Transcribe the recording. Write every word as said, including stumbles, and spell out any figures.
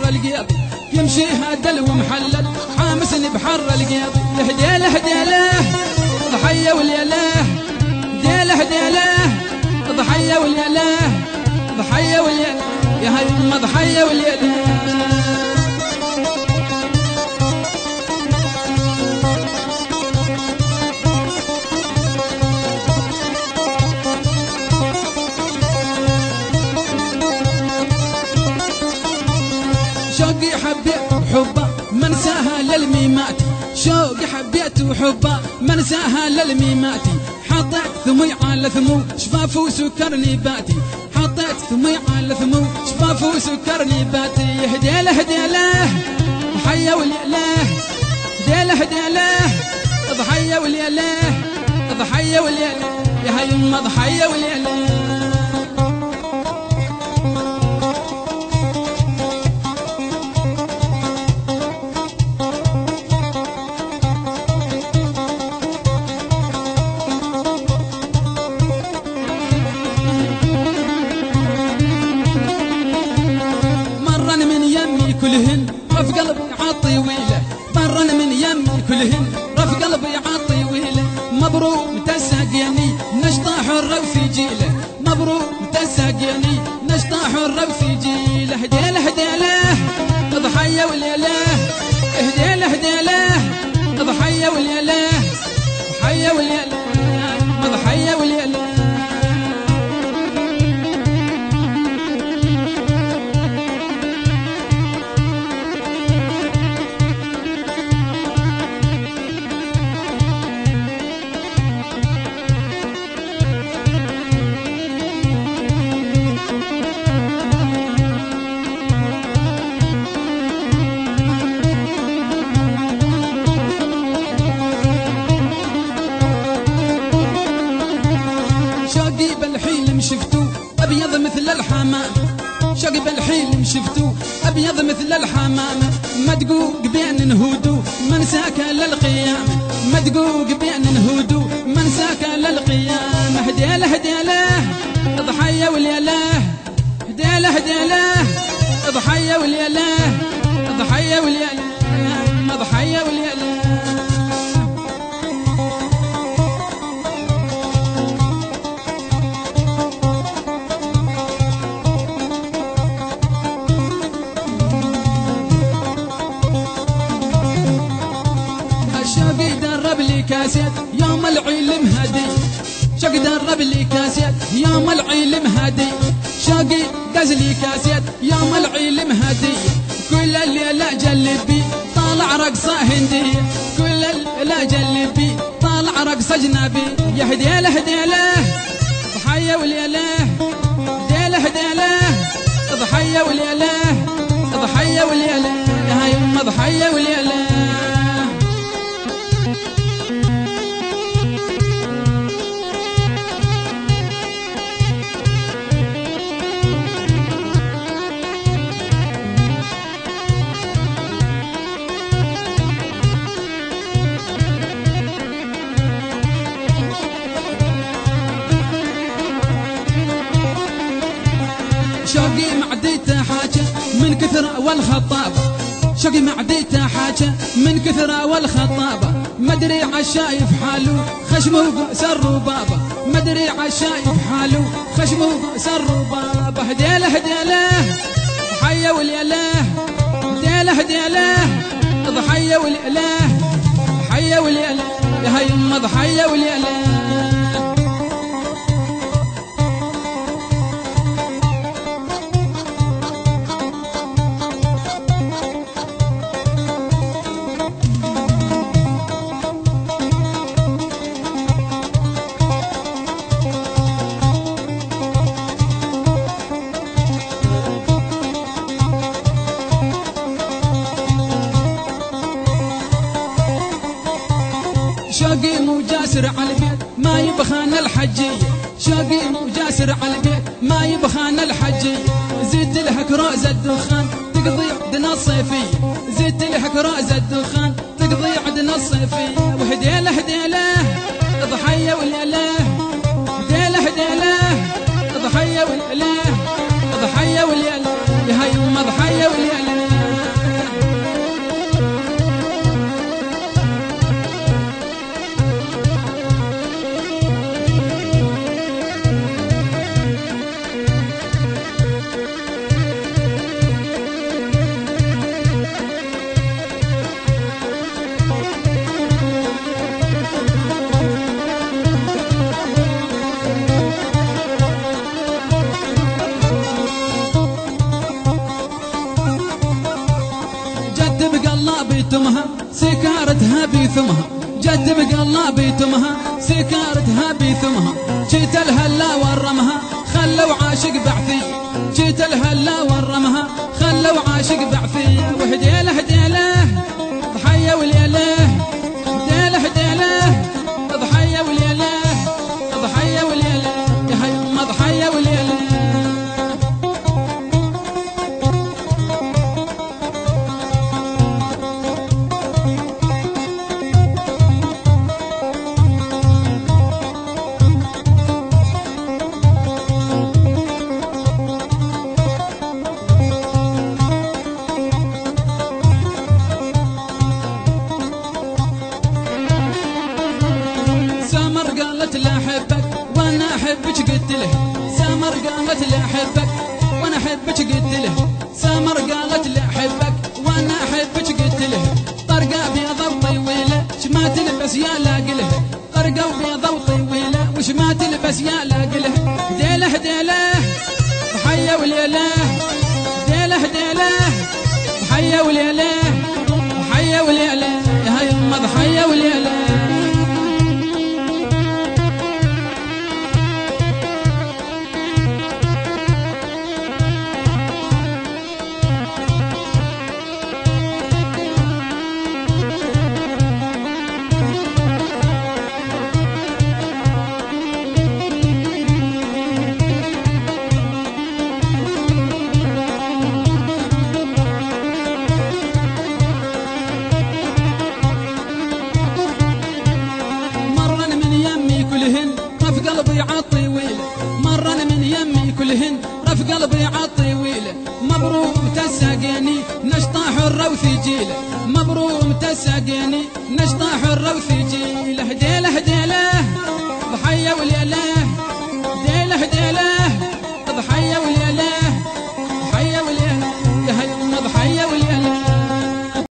القيضي يمشي هدل ومحلل حامسني بحر القيضي هديله هديله ضحيه واليله هديله هديله ضحيه واليله ضحيه واليله يا هاي يما ضحيه واليله شوقي حبيت وحبه منساها للميمات شوقي حبيت وحبه منساها للميمات حطيت ثمي على ثمو شفاف وسكرني باتي حطيت ثمي على ثمو شفاف وسكرني باتي هديله هديله ضحيه واليله هديله هديله ضحيه واليله ضحيه واليله يا هاي يما ضحيه واليله كلهن رف قلبي عطي ويله مرن من يمي كلهن رف قلبي عطي ويله مبروك متساقيني نشطة حرة وسجيله مبروك متساقيني نشطة حرة وسجيله هديله هديله ضحية واليله هديله هديله ضحية واليله ضحية واليله ضحية واليله شفتو ابيض مثل الحمام شوقي بالحيل شفتو ابيض مثل الحمام مدقوق بين نهودو منساك للقيام مدقوق بين نهودو منساك للقيام هديله هديله ضحيه واليله هديله هديله ضحيه واليله ضحيه واليله ضحيه واليله كاسيت يوم العلم هدي شوقي درب لي كاسيت يوم العلم هدي شوقي دز لي كاسيت يوم العلم هدي كل الليلة جلبي طالع رقصة هندية كل الليلة جلبي طالع رقصة أجنبي يا هديله هديله ضحية واليله هديله هديله ضحية واليله ضحية واليله يا هاي يما ضحية واليله شوقي معديته حاجة من كثر والخطابة شوقي معديته حاجة من كثر والخطابة مدري عالشايف حاله خشمه سر بابا مدري عالشايف حاله خشمه سر بابا هديله هديله ضحية واليله هديله هديله ضحية واليله ضحية واليله يا هاي يما ضحية واليله شوقي مو جاسر على البيت ما يبخان الحجية شوقي مو جاسر على البيت ما يبخان الحجية زدت لها كراز الدخان تقضي عدنا الصيفية زدت لها كراز الدخان تقضي عدنا الصيفية وهديله هديله ضحية واليله هديله هديله ضحية واليله ضحية واليله يا هاي يما ضحية واليله بيتمها سكارتها بيثمها جد بقلا بيتمها سكارتها بيثمها جيت الهلا ورمها خلوا عاشق بعثي جيت الهلا ورمها خلوا عاشق بعثي وهديله هديله ضحيه وليله هديله هديله ضحيه وليله ضحيه وليله يا هيما ضحيه وليله لا أحبك وأنا أحبك قلت له سمر قالت لا أحبك وأنا أحبك قلت له سمر قالت لا أحبك وأنا أحبك قلت له طرقة بيضة وطويلة وش ما تلبس يا لاقله طرقة بيضة وطويلة وش ما تلبس يا لاقله ديله ديله ضحية وليله ديله ديله ضحية وليله ضحية وليله يا يما ضحية وليله رف قلبي عالطويل مرن من يمي كلهن رف قلبي عالطويل مبروك تساقيني نشطة حرة وثجيل مبروك تساقيني نشطة حرة وثجيل